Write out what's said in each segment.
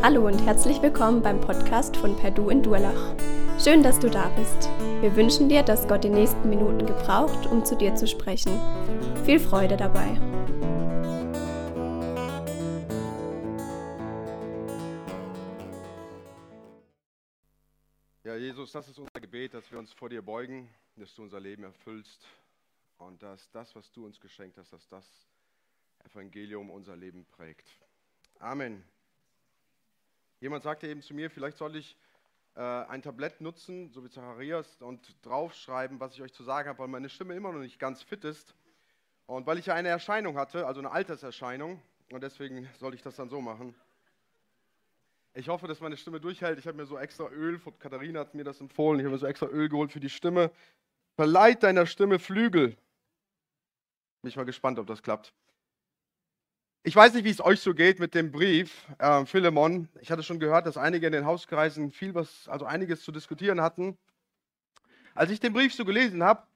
Hallo und herzlich willkommen beim Podcast von Perdu in Durlach. Schön, dass du da bist. Wir wünschen dir, dass Gott die nächsten Minuten gebraucht, um zu dir zu sprechen. Viel Freude dabei. Ja, Jesus, das ist unser Gebet, dass wir uns vor dir beugen, dass du unser Leben erfüllst und dass das, was du uns geschenkt hast, dass das Evangelium unser Leben prägt. Amen. Jemand sagte eben zu mir, vielleicht soll ich ein Tablett nutzen, so wie Zacharias, und draufschreiben, was ich euch zu sagen habe, weil meine Stimme immer noch nicht ganz fit ist und weil ich ja eine Erscheinung hatte, also eine Alterserscheinung, und deswegen soll ich das dann so machen. Ich hoffe, dass meine Stimme durchhält. Ich habe mir so extra Öl, von Katharina hat mir das empfohlen, ich habe mir so extra Öl geholt für die Stimme. Verleiht deiner Stimme Flügel. Bin ich mal gespannt, ob das klappt. Ich weiß nicht, wie es euch so geht mit dem Brief, Philemon. Ich hatte schon gehört, dass einige in den Hauskreisen einiges zu diskutieren hatten. Als ich den Brief so gelesen habe,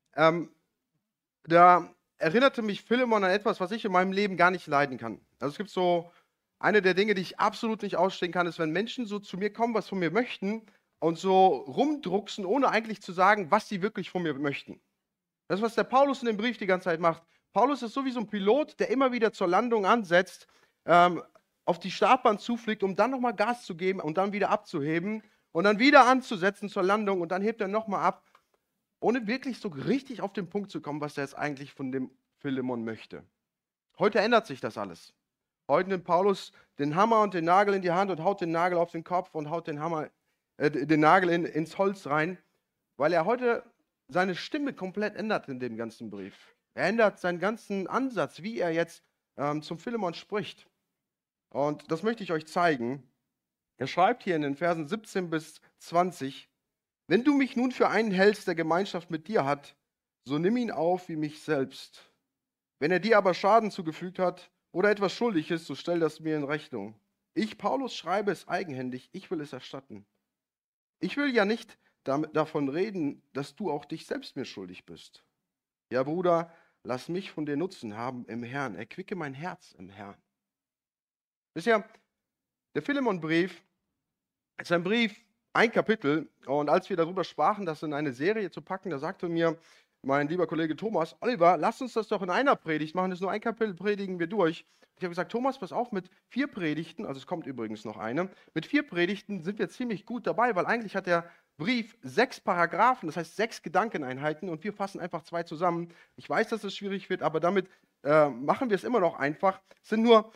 da erinnerte mich Philemon an etwas, was ich in meinem Leben gar nicht leiden kann. Also es gibt so eine der Dinge, die ich absolut nicht ausstehen kann, ist, wenn Menschen so zu mir kommen, was von mir möchten und so rumdrucksen, ohne eigentlich zu sagen, was sie wirklich von mir möchten. Das ist, was der Paulus in dem Brief die ganze Zeit macht. Paulus ist so wie so ein Pilot, der immer wieder zur Landung ansetzt, auf die Startbahn zufliegt, um dann nochmal Gas zu geben und dann wieder abzuheben und dann wieder anzusetzen zur Landung und dann hebt er nochmal ab, ohne wirklich so richtig auf den Punkt zu kommen, was er jetzt eigentlich von dem Philemon möchte. Heute ändert sich das alles. Heute nimmt Paulus den Hammer und den Nagel in die Hand und haut den Nagel auf den Kopf und haut den Nagel ins Holz rein, weil er heute seine Stimme komplett ändert in dem ganzen Brief. Er ändert seinen ganzen Ansatz, wie er jetzt zum Philemon spricht. Und das möchte ich euch zeigen. Er schreibt hier in den Versen 17 bis 20, wenn du mich nun für einen hältst, der Gemeinschaft mit dir hat, so nimm ihn auf wie mich selbst. Wenn er dir aber Schaden zugefügt hat oder etwas schuldig ist, so stell das mir in Rechnung. Ich, Paulus, schreibe es eigenhändig, ich will es erstatten. Ich will ja nicht davon reden, dass du auch dich selbst mir schuldig bist. Ja, Bruder, lass mich von dir Nutzen haben im Herrn. Erquicke mein Herz im Herrn. Wisst ihr, der Philemon-Brief ist ein Brief, ein Kapitel. Und als wir darüber sprachen, das in eine Serie zu packen, da sagte mir mein lieber Kollege Thomas, Oliver, lass uns das doch in einer Predigt machen. Das ist nur ein Kapitel, predigen wir durch. Ich habe gesagt, Thomas, pass auf, mit 4 Predigten, also es kommt übrigens noch eine, mit 4 Predigten sind wir ziemlich gut dabei, weil eigentlich hat der Brief 6 Paragraphen, das heißt 6 Gedankeneinheiten und wir fassen einfach 2 zusammen. Ich weiß, dass es schwierig wird, aber damit machen wir es immer noch einfach. Es sind nur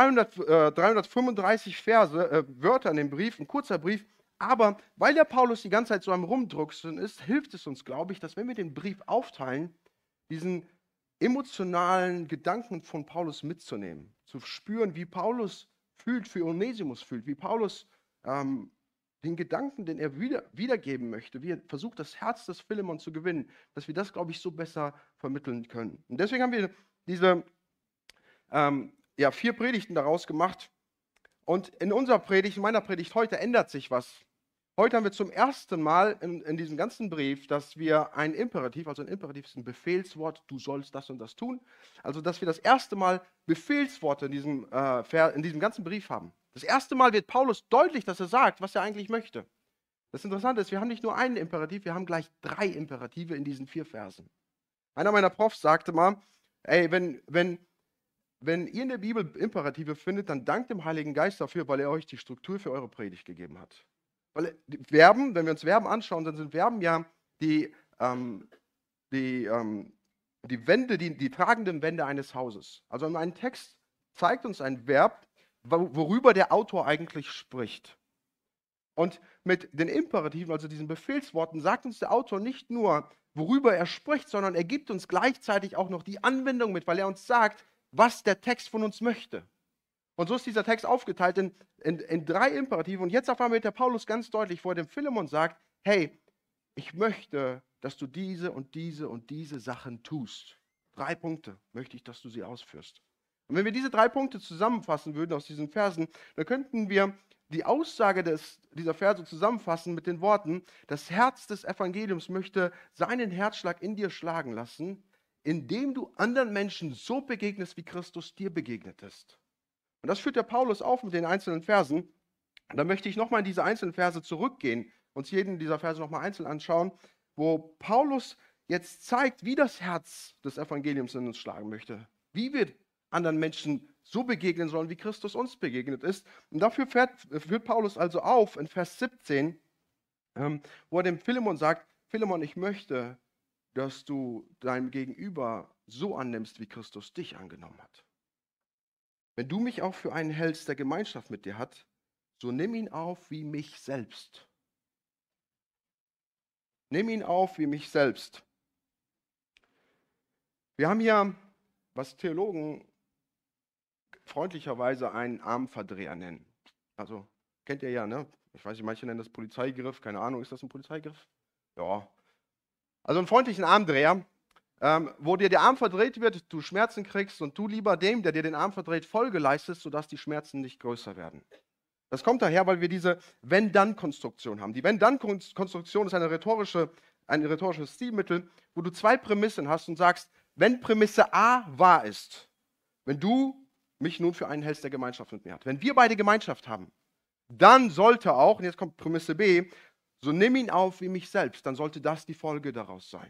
335 Wörter in dem Brief, ein kurzer Brief, aber weil der Paulus die ganze Zeit so am Rumdrucksen ist, hilft es uns, glaube ich, dass wenn wir den Brief aufteilen, diesen emotionalen Gedanken von Paulus mitzunehmen, zu spüren, wie Paulus fühlt, für Onesimus fühlt, wie Paulus den Gedanken, den er wiedergeben möchte, wie er versucht, das Herz des Philemon zu gewinnen, dass wir das, glaube ich, so besser vermitteln können. Und deswegen haben wir diese 4 Predigten daraus gemacht. Und in meiner Predigt heute ändert sich was. Heute haben wir zum ersten Mal in diesem ganzen Brief, dass wir ein Imperativ, also ein Imperativ ist ein Befehlswort, du sollst das und das tun. Also, dass wir das erste Mal Befehlsworte in diesem ganzen Brief haben. Das erste Mal wird Paulus deutlich, dass er sagt, was er eigentlich möchte. Das Interessante ist, wir haben nicht nur einen Imperativ, wir haben gleich 3 Imperative in diesen 4 Versen. Einer meiner Profs sagte mal, ey, wenn ihr in der Bibel Imperative findet, dann dankt dem Heiligen Geist dafür, weil er euch die Struktur für eure Predigt gegeben hat. Weil Verben, wenn wir uns Verben anschauen, dann sind Verben ja die Wände, die tragenden Wände eines Hauses. Also ein Text zeigt uns ein Verb, worüber der Autor eigentlich spricht. Und mit den Imperativen, also diesen Befehlsworten, sagt uns der Autor nicht nur, worüber er spricht, sondern er gibt uns gleichzeitig auch noch die Anwendung mit, weil er uns sagt, was der Text von uns möchte. Und so ist dieser Text aufgeteilt in 3 Imperative. Und jetzt auf einmal wird der Paulus ganz deutlich, wo er dem Philemon sagt, hey, ich möchte, dass du diese und diese und diese Sachen tust. 3 Punkte möchte ich, dass du sie ausführst. Und wenn wir diese 3 Punkte zusammenfassen würden aus diesen Versen, dann könnten wir die Aussage dieser Verse zusammenfassen mit den Worten, das Herz des Evangeliums möchte seinen Herzschlag in dir schlagen lassen, indem du anderen Menschen so begegnest, wie Christus dir begegnet ist. Und das führt der Paulus auf mit den einzelnen Versen. Und dann möchte ich nochmal in diese einzelnen Verse zurückgehen, uns jeden dieser Verse nochmal einzeln anschauen, wo Paulus jetzt zeigt, wie das Herz des Evangeliums in uns schlagen möchte, wie wir anderen Menschen so begegnen sollen, wie Christus uns begegnet ist. Und dafür führt Paulus also auf in Vers 17, wo er dem Philemon sagt, Philemon, ich möchte, dass du deinem Gegenüber so annimmst, wie Christus dich angenommen hat. Wenn du mich auch für einen hältst, der Gemeinschaft mit dir hat, so nimm ihn auf wie mich selbst. Nimm ihn auf wie mich selbst. Wir haben hier, was Theologen freundlicherweise einen Armverdreher nennen. Also, kennt ihr ja, ne? Ich weiß nicht, manche nennen das Polizeigriff, keine Ahnung, ist das ein Polizeigriff? Ja. Also einen freundlichen Armdreher, wo dir der Arm verdreht wird, du Schmerzen kriegst und du lieber dem, der dir den Arm verdreht, Folge leistest, sodass die Schmerzen nicht größer werden. Das kommt daher, weil wir diese Wenn-Dann-Konstruktion haben. Die Wenn-Dann-Konstruktion ist ein rhetorisches Stilmittel, wo du zwei Prämissen hast und sagst, wenn Prämisse A wahr ist, wenn du mich nun für einen hältst, der Gemeinschaft mit mir hat, wenn wir beide Gemeinschaft haben, dann sollte auch, und jetzt kommt Prämisse B, so nimm ihn auf wie mich selbst, dann sollte das die Folge daraus sein.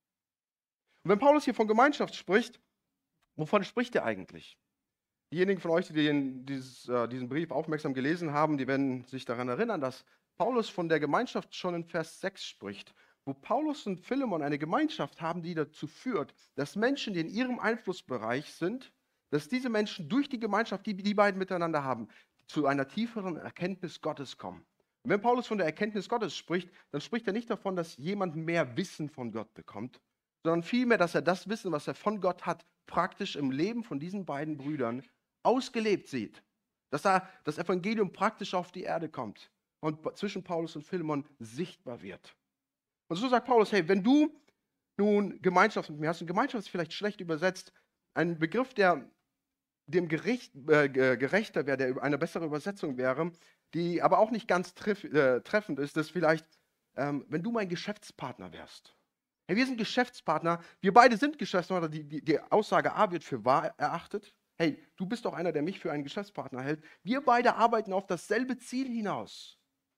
Und wenn Paulus hier von Gemeinschaft spricht, wovon spricht er eigentlich? Diejenigen von euch, die diesen Brief aufmerksam gelesen haben, die werden sich daran erinnern, dass Paulus von der Gemeinschaft schon in Vers 6 spricht, wo Paulus und Philemon eine Gemeinschaft haben, die dazu führt, dass Menschen, die in ihrem Einflussbereich sind, dass diese Menschen durch die Gemeinschaft, die die beiden miteinander haben, zu einer tieferen Erkenntnis Gottes kommen. Und wenn Paulus von der Erkenntnis Gottes spricht, dann spricht er nicht davon, dass jemand mehr Wissen von Gott bekommt, sondern vielmehr, dass er das Wissen, was er von Gott hat, praktisch im Leben von diesen beiden Brüdern ausgelebt sieht. Dass da das Evangelium praktisch auf die Erde kommt und zwischen Paulus und Philemon sichtbar wird. Und so sagt Paulus, hey, wenn du nun Gemeinschaft mit mir hast, und Gemeinschaft ist vielleicht schlecht übersetzt, ein Begriff, der dem gerechter wäre, der eine bessere Übersetzung wäre, die aber auch nicht ganz treffend ist, ist vielleicht, wenn du mein Geschäftspartner wärst. Hey, wir sind Geschäftspartner, wir beide sind Geschäftspartner, die Aussage A wird für wahr erachtet. Hey, du bist doch einer, der mich für einen Geschäftspartner hält. Wir beide arbeiten auf dasselbe Ziel hinaus.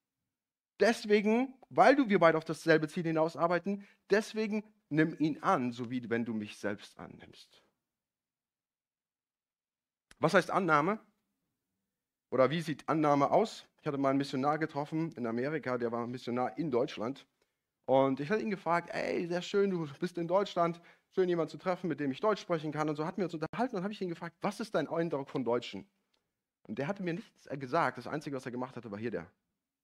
Deswegen, wir beide auf dasselbe Ziel hinaus arbeiten, deswegen nimm ihn an, so wie wenn du mich selbst annimmst. Was heißt Annahme? Oder wie sieht Annahme aus? Ich hatte mal einen Missionar getroffen in Amerika, der war Missionar in Deutschland. Und ich hatte ihn gefragt, ey, sehr schön, du bist in Deutschland, schön jemanden zu treffen, mit dem ich Deutsch sprechen kann. Und so hatten wir uns unterhalten und habe ich ihn gefragt, was ist dein Eindruck von Deutschen? Und der hatte mir nichts gesagt, das Einzige, was er gemacht hatte, war hier der.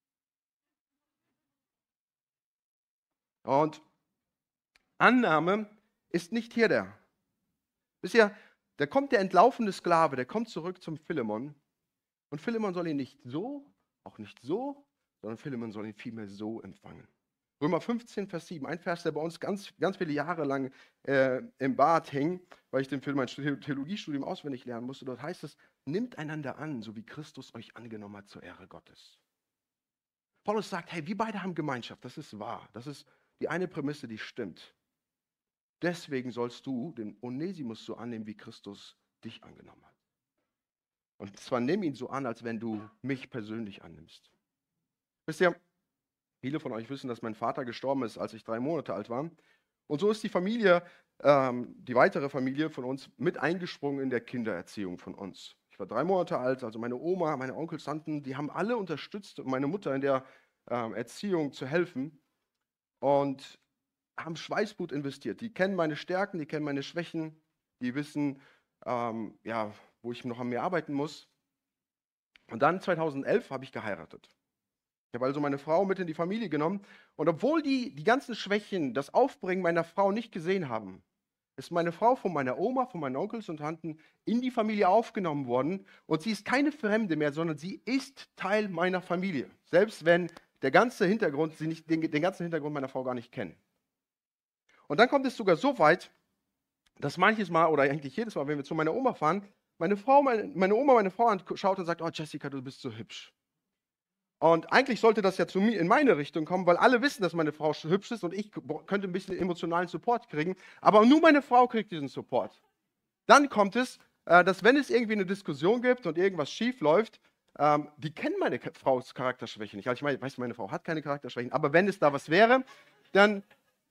Und Annahme ist nicht hier der. Wisst ihr, da kommt der entlaufene Sklave, der kommt zurück zum Philemon. Und Philemon soll ihn nicht so, auch nicht so, sondern Philemon soll ihn vielmehr so empfangen. Römer 15, Vers 7, ein Vers, der bei uns ganz, ganz viele Jahre lang im Bad hing, weil ich den für mein Theologiestudium auswendig lernen musste. Dort heißt es, nimmt einander an, so wie Christus euch angenommen hat zur Ehre Gottes. Paulus sagt, hey, wir beide haben Gemeinschaft, das ist wahr. Das ist die eine Prämisse, die stimmt. Deswegen sollst du den Onesimus so annehmen, wie Christus dich angenommen hat. Und zwar nimm ihn so an, als wenn du mich persönlich annimmst. Wisst ihr, viele von euch wissen, dass mein Vater gestorben ist, als ich 3 Monate alt war. Und so ist die Familie, die weitere Familie von uns, mit eingesprungen in der Kindererziehung von uns. Ich war 3 Monate alt, also meine Oma, meine Onkels, Tanten, die haben alle unterstützt, meine Mutter in der Erziehung zu helfen und haben Schweißblut investiert. Die kennen meine Stärken, die kennen meine Schwächen, die wissen, wo ich noch an mir arbeiten muss. Und dann 2011 habe ich geheiratet. Ich habe also meine Frau mit in die Familie genommen. Und obwohl die ganzen Schwächen, das Aufbringen meiner Frau nicht gesehen haben, ist meine Frau von meiner Oma, von meinen Onkels und Tanten in die Familie aufgenommen worden. Und sie ist keine Fremde mehr, sondern sie ist Teil meiner Familie. Selbst wenn sie den ganzen Hintergrund meiner Frau gar nicht kennen. Und dann kommt es sogar so weit, dass manches Mal, oder eigentlich jedes Mal, wenn wir zu meiner Oma fahren, meine Oma meine Frau anschaut und sagt, oh Jessica, du bist so hübsch. Und eigentlich sollte das ja zu mir in meine Richtung kommen, weil alle wissen, dass meine Frau hübsch ist und ich könnte ein bisschen emotionalen Support kriegen. Aber nur meine Frau kriegt diesen Support. Dann kommt es, dass wenn es irgendwie eine Diskussion gibt und irgendwas schief läuft, die kennen meine Frau's Charakterschwäche nicht. Also ich weiß, meine Frau hat keine Charakterschwächen, aber wenn es da was wäre, dann,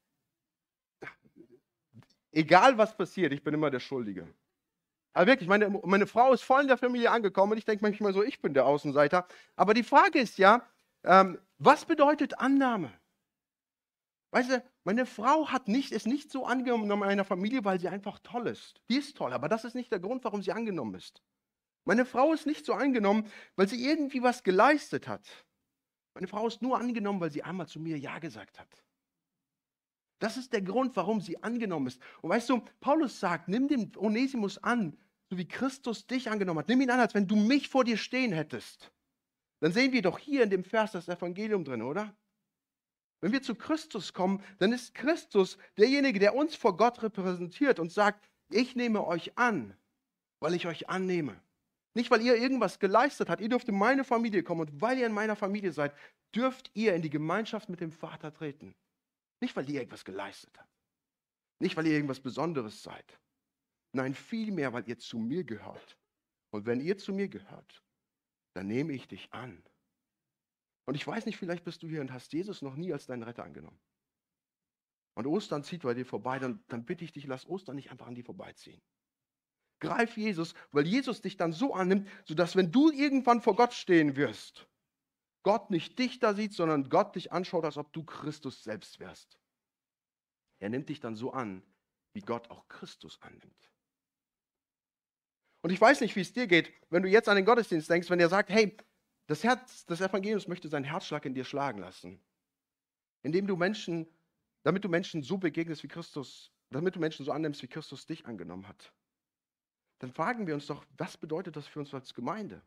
egal was passiert, ich bin immer der Schuldige. Aber wirklich, meine Frau ist voll in der Familie angekommen und ich denke manchmal so, ich bin der Außenseiter. Aber die Frage ist ja, was bedeutet Annahme? Weißt du, meine Frau ist nicht so angenommen in meiner Familie, weil sie einfach toll ist. Die ist toll, aber das ist nicht der Grund, warum sie angenommen ist. Meine Frau ist nicht so angenommen, weil sie irgendwie was geleistet hat. Meine Frau ist nur angenommen, weil sie einmal zu mir Ja gesagt hat. Das ist der Grund, warum sie angenommen ist. Und weißt du, Paulus sagt, nimm den Onesimus an, so wie Christus dich angenommen hat. Nimm ihn an, als wenn du mich vor dir stehen hättest. Dann sehen wir doch hier in dem Vers das Evangelium drin, oder? Wenn wir zu Christus kommen, dann ist Christus derjenige, der uns vor Gott repräsentiert und sagt, ich nehme euch an, weil ich euch annehme. Nicht, weil ihr irgendwas geleistet habt. Ihr dürft in meine Familie kommen und weil ihr in meiner Familie seid, dürft ihr in die Gemeinschaft mit dem Vater treten. Nicht, weil ihr irgendwas geleistet habt. Nicht, weil ihr irgendwas Besonderes seid. Nein, vielmehr, weil ihr zu mir gehört. Und wenn ihr zu mir gehört, dann nehme ich dich an. Und ich weiß nicht, vielleicht bist du hier und hast Jesus noch nie als deinen Retter angenommen. Und Ostern zieht bei dir vorbei, dann bitte ich dich, lass Ostern nicht einfach an dir vorbeiziehen. Greif Jesus, weil Jesus dich dann so annimmt, sodass wenn du irgendwann vor Gott stehen wirst, Gott nicht dich da sieht, sondern Gott dich anschaut, als ob du Christus selbst wärst. Er nimmt dich dann so an, wie Gott auch Christus annimmt. Und ich weiß nicht, wie es dir geht, wenn du jetzt an den Gottesdienst denkst, wenn er sagt, hey, das Herz des Evangeliums möchte seinen Herzschlag in dir schlagen lassen. Damit du Menschen so begegnest wie Christus, damit du Menschen so annimmst, wie Christus dich angenommen hat. Dann fragen wir uns doch, was bedeutet das für uns als Gemeinde?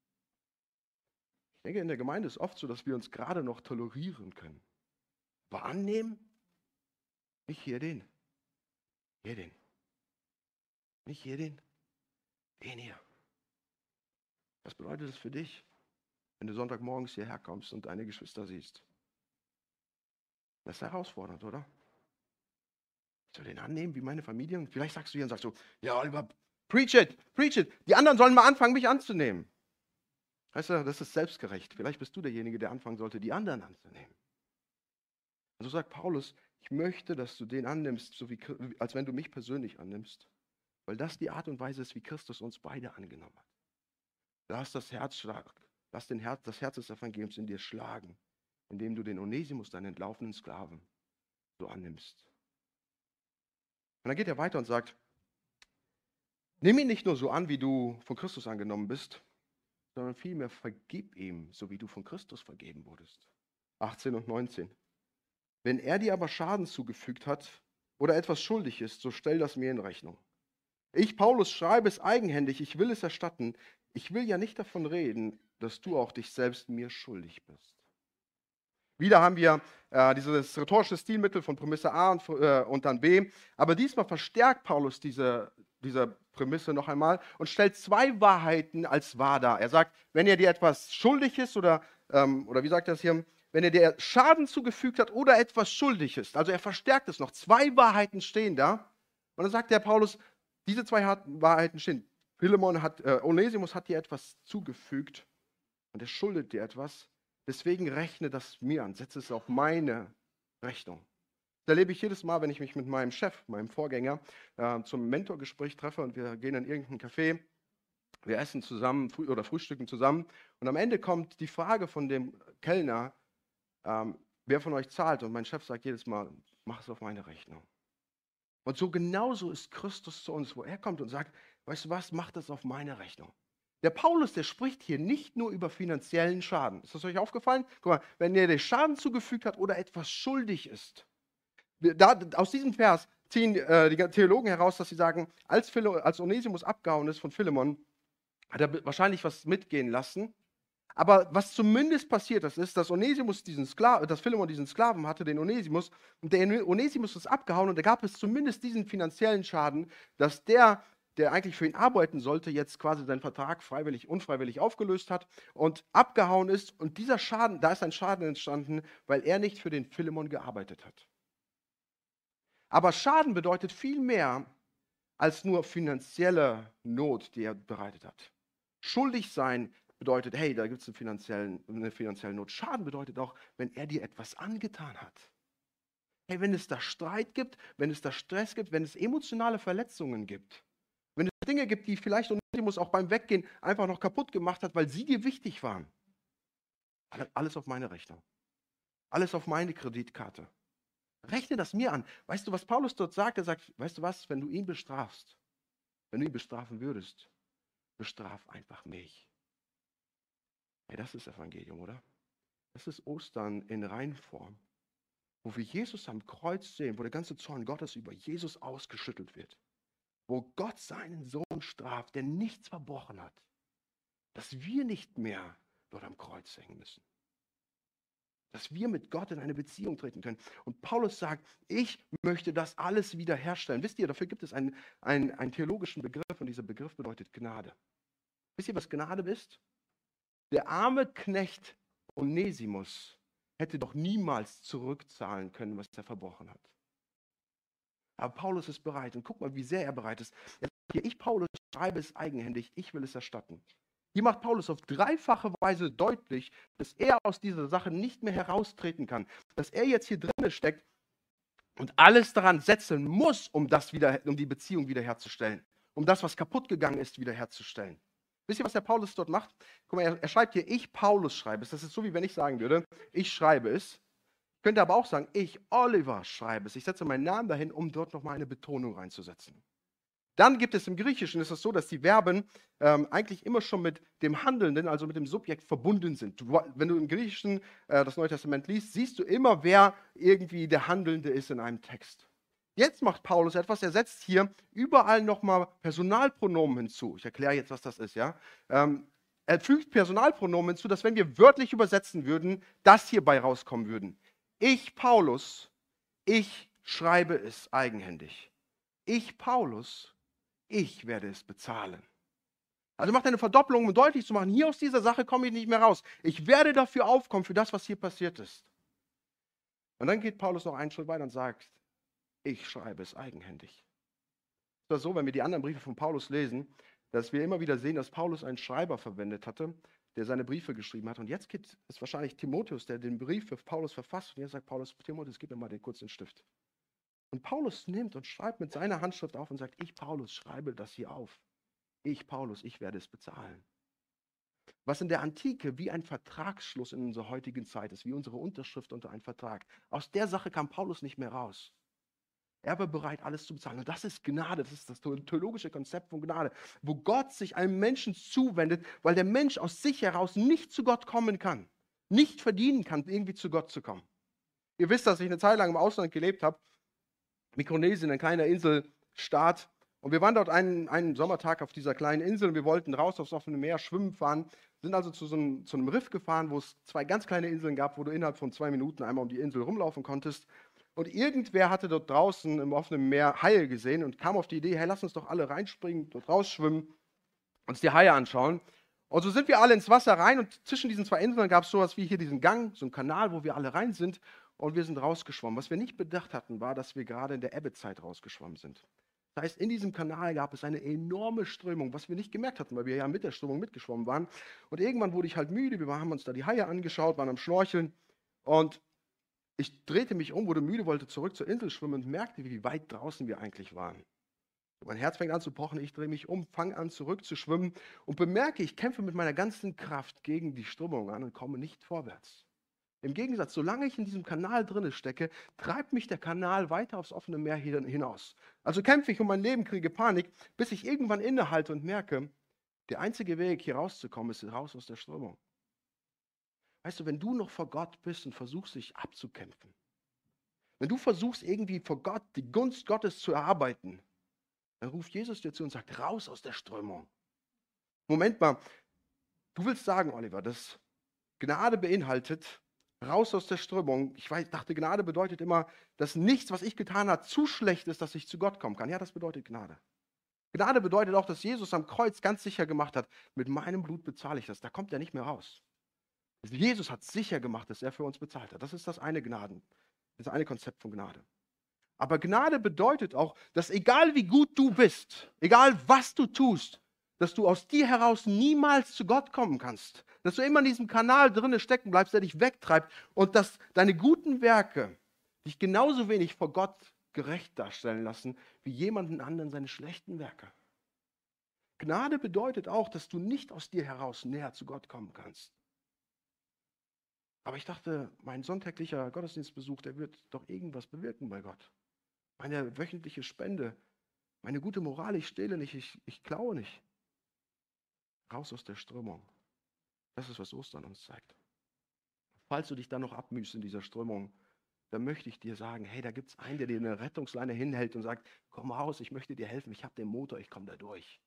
Ich denke, in der Gemeinde ist oft so, dass wir uns gerade noch tolerieren können. Aber annehmen? Nicht hier den. Hier den. Nicht hier den. Den hier. Was bedeutet das für dich, wenn du Sonntagmorgens hierher kommst und deine Geschwister siehst? Das ist herausfordernd, oder? Soll ich den annehmen wie meine Familie? Und vielleicht sagst du hier und sagst so, ja, Oliver, preach it. Die anderen sollen mal anfangen, mich anzunehmen. Weißt du, das ist selbstgerecht. Vielleicht bist du derjenige, der anfangen sollte, die anderen anzunehmen. Und so sagt Paulus, ich möchte, dass du den annimmst, so wie, als wenn du mich persönlich annimmst. Weil das die Art und Weise ist, wie Christus uns beide angenommen hat. Lass das Herz des Evangeliums in dir schlagen, indem du den Onesimus, deinen entlaufenen Sklaven, so annimmst. Und dann geht er weiter und sagt, nimm ihn nicht nur so an, wie du von Christus angenommen bist, sondern vielmehr vergib ihm, so wie du von Christus vergeben wurdest. 18 und 19. Wenn er dir aber Schaden zugefügt hat oder etwas schuldig ist, so stell das mir in Rechnung. Ich, Paulus, schreibe es eigenhändig, ich will es erstatten. Ich will ja nicht davon reden, dass du auch dich selbst mir schuldig bist. Wieder haben wir dieses rhetorische Stilmittel von Prämisse A und dann B. Aber diesmal verstärkt Paulus diese Prämisse noch einmal und stellt zwei Wahrheiten als wahr dar. Er sagt, wenn er dir etwas schuldig ist oder wie sagt er das hier, wenn er dir Schaden zugefügt hat oder etwas schuldig ist. Also er verstärkt es noch. Zwei Wahrheiten stehen da. Und dann sagt der Paulus, diese zwei Wahrheiten stehen. Onesimus hat dir etwas zugefügt und er schuldet dir etwas. Deswegen rechne das mir an, setze es auf meine Rechnung. Das erlebe ich jedes Mal, wenn ich mich mit meinem Chef, meinem Vorgänger, zum Mentorgespräch treffe und wir gehen in irgendein Café, wir essen zusammen oder frühstücken zusammen und am Ende kommt die Frage von dem Kellner, wer von euch zahlt? Und mein Chef sagt jedes Mal, mach es auf meine Rechnung. Und so genauso ist Christus zu uns, wo er kommt und sagt, weißt du was, mach das auf meine Rechnung. Der Paulus, der spricht hier nicht nur über finanziellen Schaden. Ist das euch aufgefallen? Guck mal, wenn er dir Schaden zugefügt hat oder etwas schuldig ist. Aus diesem Vers ziehen die Theologen heraus, dass sie sagen, als Onesimus abgehauen ist von Philemon, hat er wahrscheinlich was mitgehen lassen. Aber was zumindest passiert ist, dass Philemon diesen Sklaven hatte, den Onesimus, und der Onesimus ist abgehauen und da gab es zumindest diesen finanziellen Schaden, dass der eigentlich für ihn arbeiten sollte, jetzt quasi seinen Vertrag unfreiwillig aufgelöst hat und abgehauen ist. Und da ist ein Schaden entstanden, weil er nicht für den Philemon gearbeitet hat. Aber Schaden bedeutet viel mehr als nur finanzielle Not, die er bereitet hat. Schuldig sein bedeutet, hey, da gibt es eine finanzielle Not. Schaden bedeutet auch, wenn er dir etwas angetan hat. Hey, wenn es da Streit gibt, wenn es da Stress gibt, wenn es emotionale Verletzungen gibt, wenn es Dinge gibt, die vielleicht Onesimus auch beim Weggehen einfach noch kaputt gemacht hat, weil sie dir wichtig waren. Alles auf meine Rechnung. Alles auf meine Kreditkarte. Rechne das mir an. Weißt du, was Paulus dort sagt? Er sagt, weißt du was, wenn du ihn bestrafst, wenn du ihn bestrafen würdest, bestraf einfach mich. Hey, das ist Evangelium, oder? Das ist Ostern in Reinform, wo wir Jesus am Kreuz sehen, wo der ganze Zorn Gottes über Jesus ausgeschüttelt wird, wo Gott seinen Sohn straft, der nichts verbrochen hat, dass wir nicht mehr dort am Kreuz hängen müssen. Dass wir mit Gott in eine Beziehung treten können. Und Paulus sagt, ich möchte das alles wiederherstellen. Wisst ihr, dafür gibt es einen theologischen Begriff und dieser Begriff bedeutet Gnade. Wisst ihr, was Gnade ist? Der arme Knecht Onesimus hätte doch niemals zurückzahlen können, was er verbrochen hat. Aber Paulus ist bereit. Und guck mal, wie sehr er bereit ist. Er sagt hier, ich, Paulus, schreibe es eigenhändig, ich will es erstatten. Hier macht Paulus auf dreifache Weise deutlich, dass er aus dieser Sache nicht mehr heraustreten kann. Dass er jetzt hier drin steckt und alles daran setzen muss, um die Beziehung wiederherzustellen. Um das, was kaputt gegangen ist, wiederherzustellen. Wisst ihr, was der Paulus dort macht? Guck mal, er schreibt hier, ich, Paulus, schreibe es. Das ist so, wie wenn ich sagen würde, ich schreibe es. Ich könnte aber auch sagen, ich, Oliver, schreibe es. Ich setze meinen Namen dahin, um dort nochmal eine Betonung reinzusetzen. Dann gibt es im Griechischen, ist es so, dass die Verben eigentlich immer schon mit dem Handelnden, also mit dem Subjekt verbunden sind. Wenn du im Griechischen das Neue Testament liest, siehst du immer, wer irgendwie der Handelnde ist in einem Text. Jetzt macht Paulus etwas, er setzt hier überall nochmal Personalpronomen hinzu. Ich erkläre jetzt, was das ist. Ja? Er fügt Personalpronomen hinzu, dass wenn wir wörtlich übersetzen würden, das hierbei rauskommen würden. Ich, Paulus, ich schreibe es eigenhändig. Ich, Paulus, ich werde es bezahlen. Also macht eine Verdopplung, um deutlich zu machen, hier aus dieser Sache komme ich nicht mehr raus. Ich werde dafür aufkommen, für das, was hier passiert ist. Und dann geht Paulus noch einen Schritt weiter und sagt, ich schreibe es eigenhändig. Es war so, wenn wir die anderen Briefe von Paulus lesen, dass wir immer wieder sehen, dass Paulus einen Schreiber verwendet hatte, der seine Briefe geschrieben hat. Und jetzt geht es wahrscheinlich Timotheus, der den Brief für Paulus verfasst. Und jetzt sagt Paulus, Timotheus, gib mir mal den kurzen Stift. Und Paulus nimmt und schreibt mit seiner Handschrift auf und sagt, ich, Paulus, schreibe das hier auf. Ich, Paulus, ich werde es bezahlen. Was in der Antike wie ein Vertragsschluss in unserer heutigen Zeit ist, wie unsere Unterschrift unter einen Vertrag. Aus der Sache kam Paulus nicht mehr raus. Er war bereit, alles zu bezahlen. Und das ist Gnade, das ist das theologische Konzept von Gnade, wo Gott sich einem Menschen zuwendet, weil der Mensch aus sich heraus nicht zu Gott kommen kann, nicht verdienen kann, irgendwie zu Gott zu kommen. Ihr wisst, dass ich eine Zeit lang im Ausland gelebt habe, Mikronesien, ein kleiner Inselstaat. Und wir waren dort einen Sommertag auf dieser kleinen Insel und wir wollten raus aufs offene Meer schwimmen fahren. Sind also zu einem Riff gefahren, wo es 2 ganz kleine Inseln gab, wo du innerhalb von 2 Minuten einmal um die Insel rumlaufen konntest. Und irgendwer hatte dort draußen im offenen Meer Haie gesehen und kam auf die Idee, hey, lass uns doch alle reinspringen, dort rausschwimmen, uns die Haie anschauen. Und so sind wir alle ins Wasser rein und zwischen diesen 2 Inseln gab es sowas wie hier diesen Gang, so einen Kanal, wo wir alle rein sind. Und wir sind rausgeschwommen. Was wir nicht bedacht hatten, war, dass wir gerade in der Ebbezeit rausgeschwommen sind. Das heißt, in diesem Kanal gab es eine enorme Strömung, was wir nicht gemerkt hatten, weil wir ja mit der Strömung mitgeschwommen waren. Und irgendwann wurde ich halt müde, wir haben uns da die Haie angeschaut, waren am Schnorcheln. Und ich drehte mich um, wurde müde, wollte zurück zur Insel schwimmen und merkte, wie weit draußen wir eigentlich waren. Mein Herz fängt an zu pochen, ich drehe mich um, fange an zurück zu schwimmen und bemerke, ich kämpfe mit meiner ganzen Kraft gegen die Strömung an und komme nicht vorwärts. Im Gegensatz, solange ich in diesem Kanal drinne stecke, treibt mich der Kanal weiter aufs offene Meer hinaus. Also kämpfe ich um mein Leben, kriege Panik, bis ich irgendwann innehalte und merke, der einzige Weg, hier rauszukommen, ist raus aus der Strömung. Weißt du, wenn du noch vor Gott bist und versuchst, dich abzukämpfen, wenn du versuchst, irgendwie vor Gott die Gunst Gottes zu erarbeiten, dann ruft Jesus dir zu und sagt, raus aus der Strömung. Moment mal, du willst sagen, Oliver, dass Gnade beinhaltet, raus aus der Strömung. Ich dachte, Gnade bedeutet immer, dass nichts, was ich getan habe, zu schlecht ist, dass ich zu Gott kommen kann. Ja, das bedeutet Gnade. Gnade bedeutet auch, dass Jesus am Kreuz ganz sicher gemacht hat, mit meinem Blut bezahle ich das. Da kommt er nicht mehr raus. Jesus hat sicher gemacht, dass er für uns bezahlt hat. Das ist das eine Konzept von Gnade. Aber Gnade bedeutet auch, dass egal wie gut du bist, egal was du tust, dass du aus dir heraus niemals zu Gott kommen kannst. Dass du immer in diesem Kanal drinnen stecken bleibst, der dich wegtreibt und dass deine guten Werke dich genauso wenig vor Gott gerecht darstellen lassen, wie jemanden anderen seine schlechten Werke. Gnade bedeutet auch, dass du nicht aus dir heraus näher zu Gott kommen kannst. Aber ich dachte, mein sonntäglicher Gottesdienstbesuch, der wird doch irgendwas bewirken bei Gott. Meine wöchentliche Spende, meine gute Moral, ich stehle nicht, ich klaue nicht. Raus aus der Strömung. Das ist, was Ostern uns zeigt. Falls du dich dann noch abmühst in dieser Strömung, dann möchte ich dir sagen, hey, da gibt es einen, der dir eine Rettungsleine hinhält und sagt, komm raus, ich möchte dir helfen, ich habe den Motor, ich komme da durch.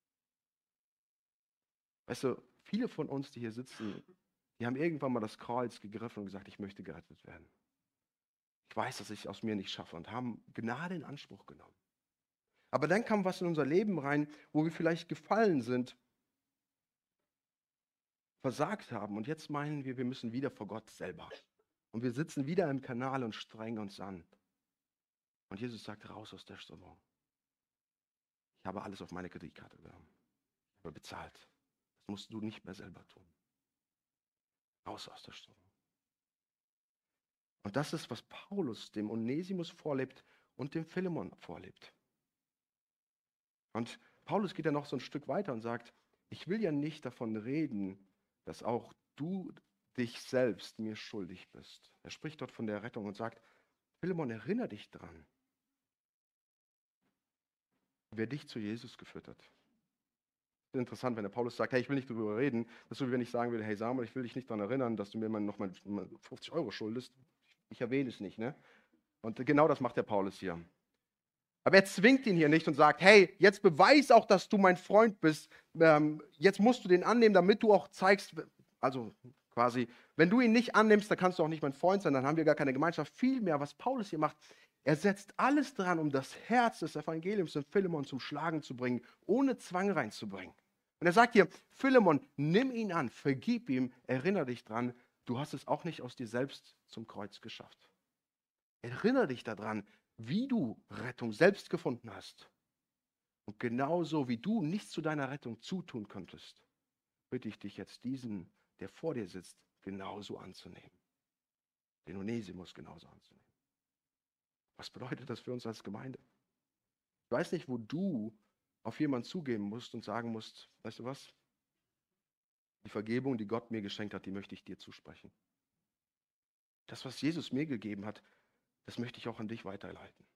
Weißt du, viele von uns, die hier sitzen, die haben irgendwann mal das Kreuz gegriffen und gesagt, ich möchte gerettet werden. Ich weiß, dass ich es aus mir nicht schaffe und haben Gnade in Anspruch genommen. Aber dann kam was in unser Leben rein, wo wir vielleicht gefallen sind, versagt haben und jetzt meinen wir, wir müssen wieder vor Gott selber. Und wir sitzen wieder im Kanal und strengen uns an. Und Jesus sagt, raus aus der Strömung. Ich habe alles auf meine Kreditkarte genommen. Ich habe bezahlt. Das musst du nicht mehr selber tun. Raus aus der Strömung. Und das ist, was Paulus dem Onesimus vorlebt und dem Philemon vorlebt. Und Paulus geht ja noch so ein Stück weiter und sagt, ich will ja nicht davon reden, dass auch du dich selbst mir schuldig bist. Er spricht dort von der Rettung und sagt, Philemon, erinnere dich dran, wer dich zu Jesus geführt hat. Das ist interessant, wenn der Paulus sagt, hey, ich will nicht darüber reden. Das ist so, wie wenn ich sagen würde, hey Samuel, ich will dich nicht daran erinnern, dass du mir noch mal 50 Euro schuldest. Ich erwähne es nicht, ne? Und genau das macht der Paulus hier. Aber er zwingt ihn hier nicht und sagt, hey, jetzt beweis auch, dass du mein Freund bist. Jetzt musst du den annehmen, damit du auch zeigst, also quasi, wenn du ihn nicht annimmst, dann kannst du auch nicht mein Freund sein, dann haben wir gar keine Gemeinschaft. Vielmehr, was Paulus hier macht, er setzt alles dran, um das Herz des Evangeliums in Philemon zum Schlagen zu bringen, ohne Zwang reinzubringen. Und er sagt hier, Philemon, nimm ihn an, vergib ihm, erinnere dich dran, du hast es auch nicht aus dir selbst zum Kreuz geschafft. Erinnere dich daran, wie du Rettung selbst gefunden hast. Und genauso wie du nichts zu deiner Rettung zutun könntest, bitte ich dich jetzt, diesen, der vor dir sitzt, genauso anzunehmen. Den Onesimus genauso anzunehmen. Was bedeutet das für uns als Gemeinde? Ich weiß nicht, wo du auf jemanden zugehen musst und sagen musst, weißt du was? Die Vergebung, die Gott mir geschenkt hat, die möchte ich dir zusprechen. Das, was Jesus mir gegeben hat, das möchte ich auch an dich weiterleiten.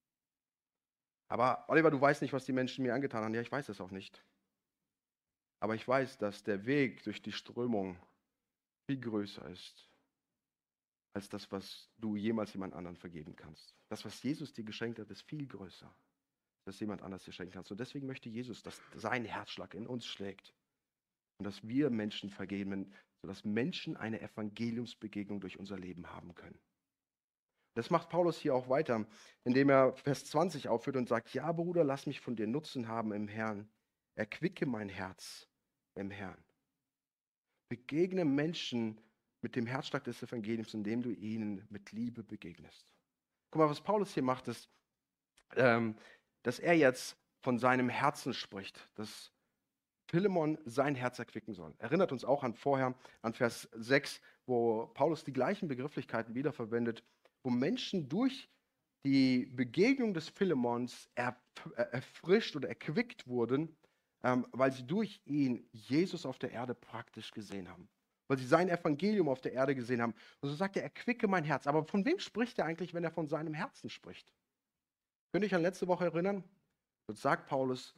Aber Oliver, du weißt nicht, was die Menschen mir angetan haben. Ja, ich weiß es auch nicht. Aber ich weiß, dass der Weg durch die Strömung viel größer ist, als das, was du jemals jemand anderen vergeben kannst. Das, was Jesus dir geschenkt hat, ist viel größer, als jemand anders dir schenken kannst. Und deswegen möchte Jesus, dass sein Herzschlag in uns schlägt und dass wir Menschen vergeben, sodass Menschen eine Evangeliumsbegegnung durch unser Leben haben können. Das macht Paulus hier auch weiter, indem er Vers 20 aufführt und sagt, ja Bruder, lass mich von dir Nutzen haben im Herrn. Erquicke mein Herz im Herrn. Begegne Menschen mit dem Herzschlag des Evangeliums, indem du ihnen mit Liebe begegnest. Guck mal, was Paulus hier macht, ist, dass er jetzt von seinem Herzen spricht, dass Philemon sein Herz erquicken soll. Erinnert uns auch an vorher, an Vers 6, wo Paulus die gleichen Begrifflichkeiten wiederverwendet, wo Menschen durch die Begegnung des Philemons erfrischt oder erquickt wurden, weil sie durch ihn Jesus auf der Erde praktisch gesehen haben. Weil sie sein Evangelium auf der Erde gesehen haben. Und so sagt er, erquicke mein Herz. Aber von wem spricht er eigentlich, wenn er von seinem Herzen spricht? Könnt ihr euch an letzte Woche erinnern? Dort sagt Paulus,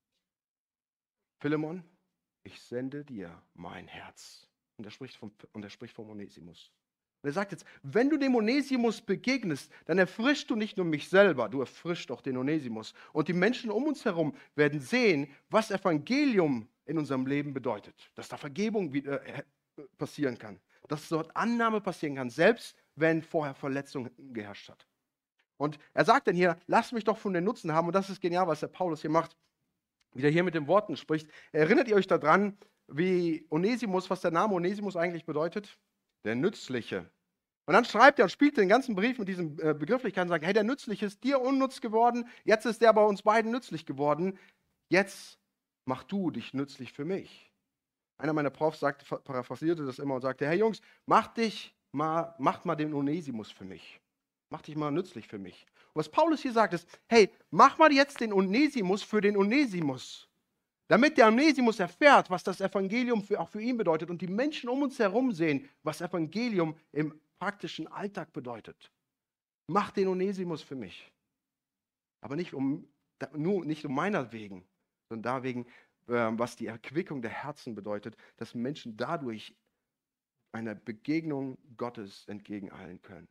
Philemon, ich sende dir mein Herz. Und er spricht vom Onesimus. Und er sagt jetzt, wenn du dem Onesimus begegnest, dann erfrischst du nicht nur mich selber, du erfrischst auch den Onesimus. Und die Menschen um uns herum werden sehen, was Evangelium in unserem Leben bedeutet. Dass da Vergebung passieren kann. Dass dort Annahme passieren kann, selbst wenn vorher Verletzung geherrscht hat. Und er sagt dann hier, lasst mich doch von den Nutzen haben. Und das ist genial, was der Paulus hier macht. Wie er hier mit den Worten spricht. Erinnert ihr euch daran, wie Onesimus, was der Name Onesimus eigentlich bedeutet? Der Nützliche. Und dann schreibt er und spielt den ganzen Brief mit diesen Begrifflichkeiten und sagt, hey, der Nützliche ist dir unnütz geworden, jetzt ist der bei uns beiden nützlich geworden. Jetzt mach du dich nützlich für mich. Einer meiner Profs paraphrasierte das immer und sagte, hey Jungs, macht mal den Onesimus für mich. Mach dich mal nützlich für mich. Und was Paulus hier sagt ist, hey, mach mal jetzt den Onesimus für den Onesimus. Damit der Onesimus erfährt, was das Evangelium auch für ihn bedeutet und die Menschen um uns herum sehen, was Evangelium im praktischen Alltag bedeutet. Mach den Onesimus für mich. Aber nicht um meiner wegen, sondern wegen, was die Erquickung der Herzen bedeutet, dass Menschen dadurch einer Begegnung Gottes entgegeneilen können.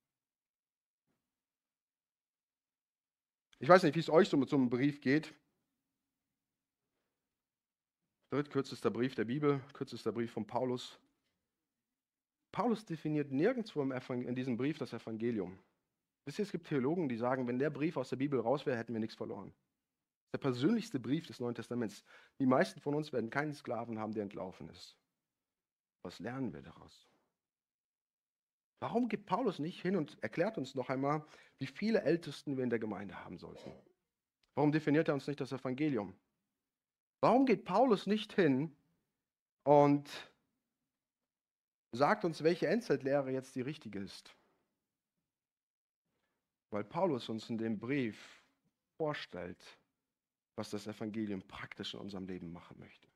Ich weiß nicht, wie es euch so mit so einem Brief geht. Drittkürzester Brief der Bibel, kürzester Brief von Paulus. Paulus definiert nirgendwo in diesem Brief das Evangelium. Wisst ihr, es gibt Theologen, die sagen, wenn der Brief aus der Bibel raus wäre, hätten wir nichts verloren. Das ist der persönlichste Brief des Neuen Testaments. Die meisten von uns werden keinen Sklaven haben, der entlaufen ist. Was lernen wir daraus? Warum geht Paulus nicht hin und erklärt uns noch einmal, wie viele Ältesten wir in der Gemeinde haben sollten? Warum definiert er uns nicht das Evangelium? Warum geht Paulus nicht hin und sagt uns, welche Endzeitlehre jetzt die richtige ist? Weil Paulus uns in dem Brief vorstellt, was das Evangelium praktisch in unserem Leben machen möchte.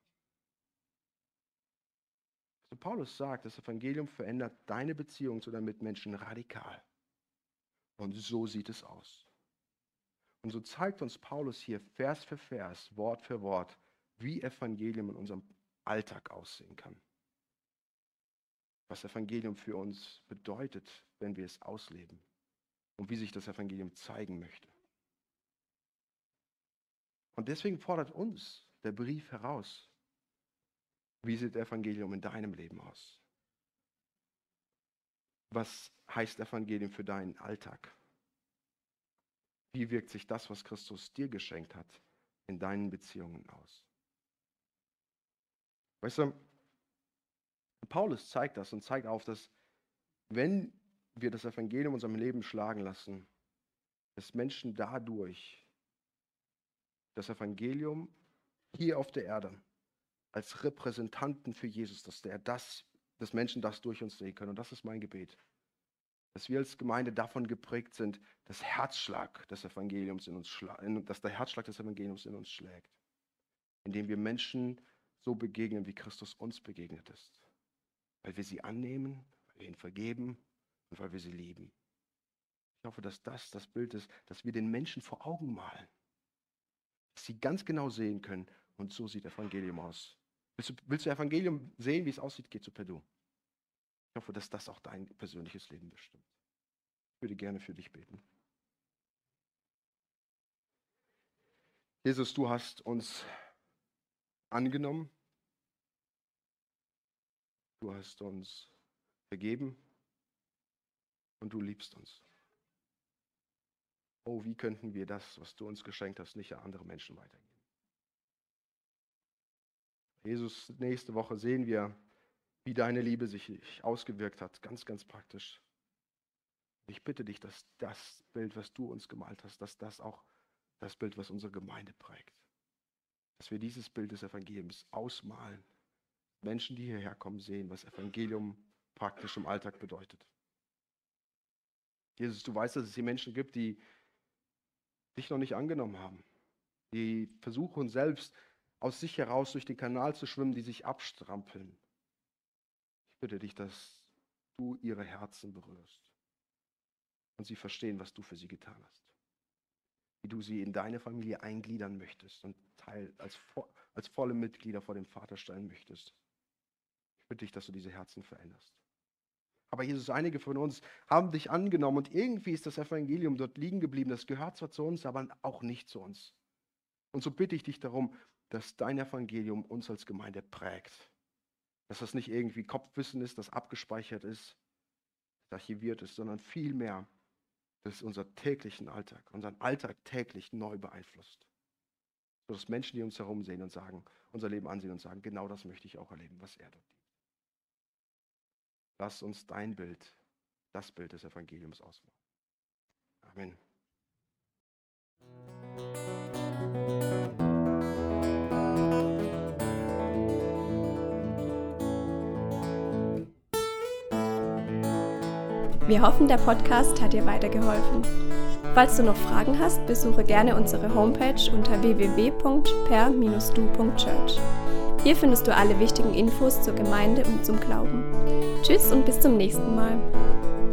Also Paulus sagt, das Evangelium verändert deine Beziehung zu deinen Mitmenschen radikal. Und so sieht es aus. Und so zeigt uns Paulus hier Vers für Vers, Wort für Wort, wie Evangelium in unserem Alltag aussehen kann. Was Evangelium für uns bedeutet, wenn wir es ausleben. Und wie sich das Evangelium zeigen möchte. Und deswegen fordert uns der Brief heraus. Wie sieht Evangelium in deinem Leben aus? Was heißt Evangelium für deinen Alltag? Wie wirkt sich das, was Christus dir geschenkt hat, in deinen Beziehungen aus? Weißt du, Paulus zeigt das und zeigt auf, dass wenn wir das Evangelium in unserem Leben schlagen lassen, dass Menschen dadurch das Evangelium hier auf der Erde als Repräsentanten für Jesus, dass Menschen das durch uns sehen können. Und das ist mein Gebet. Dass wir als Gemeinde davon geprägt sind, dass der Herzschlag des Evangeliums in uns schlägt. Indem wir Menschen so begegnen, wie Christus uns begegnet ist. Weil wir sie annehmen, weil wir ihnen vergeben und weil wir sie lieben. Ich hoffe, dass das Bild ist, dass wir den Menschen vor Augen malen. Dass sie ganz genau sehen können, und so sieht Evangelium aus. Willst du Evangelium sehen, wie es aussieht, geh zu Perdu. Ich hoffe, dass das auch dein persönliches Leben bestimmt. Ich würde gerne für dich beten. Jesus, du hast uns angenommen. Du hast uns vergeben und du liebst uns. Oh, wie könnten wir das, was du uns geschenkt hast, nicht an andere Menschen weitergeben? Jesus, nächste Woche sehen wir, wie deine Liebe sich ausgewirkt hat, ganz, ganz praktisch. Ich bitte dich, dass das Bild, was du uns gemalt hast, dass das auch das Bild, was unsere Gemeinde prägt. Dass wir dieses Bild des Evangeliums ausmalen. Menschen, die hierher kommen, sehen, was Evangelium praktisch im Alltag bedeutet. Jesus, du weißt, dass es hier Menschen gibt, die dich noch nicht angenommen haben. Die versuchen selbst aus sich heraus durch den Kanal zu schwimmen, die sich abstrampeln. Ich bitte dich, dass du ihre Herzen berührst und sie verstehen, was du für sie getan hast. Wie du sie in deine Familie eingliedern möchtest und als volle Mitglieder vor dem Vater stellen möchtest. Ich bitte dich, dass du diese Herzen veränderst. Aber Jesus, einige von uns haben dich angenommen und irgendwie ist das Evangelium dort liegen geblieben. Das gehört zwar zu uns, aber auch nicht zu uns. Und so bitte ich dich darum, dass dein Evangelium uns als Gemeinde prägt. Dass das nicht irgendwie Kopfwissen ist, das abgespeichert ist, das archiviert ist, sondern vielmehr, dass unseren Alltag täglich neu beeinflusst. Sodass Menschen, die uns herum sehen und sagen, unser Leben ansehen und sagen, genau das möchte ich auch erleben, was er dort tut. Lass uns dein Bild, das Bild des Evangeliums ausmachen. Amen. Wir hoffen, der Podcast hat dir weitergeholfen. Falls du noch Fragen hast, besuche gerne unsere Homepage unter www.per-du.church. Hier findest du alle wichtigen Infos zur Gemeinde und zum Glauben. Tschüss und bis zum nächsten Mal.